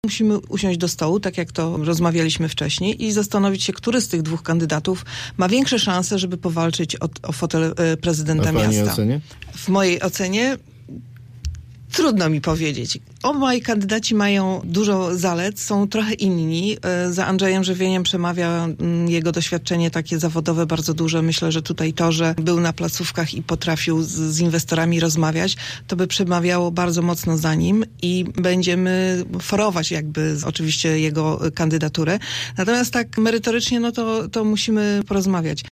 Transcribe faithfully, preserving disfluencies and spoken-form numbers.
Musimy usiąść do stołu, tak jak to rozmawialiśmy wcześniej, i zastanowić się, który z tych dwóch kandydatów ma większe szanse, żeby powalczyć o, o fotel prezydenta A w pani miasta. ocenie? W mojej ocenie trudno mi powiedzieć. Obaj kandydaci mają dużo zalet, są trochę inni. Za Andrzejem Żywieniem przemawia jego doświadczenie takie zawodowe bardzo duże. Myślę, że tutaj to, że był na placówkach i potrafił z, z inwestorami rozmawiać, to by przemawiało bardzo mocno za nim i będziemy forować jakby oczywiście jego kandydaturę. Natomiast tak merytorycznie, no to, to musimy porozmawiać.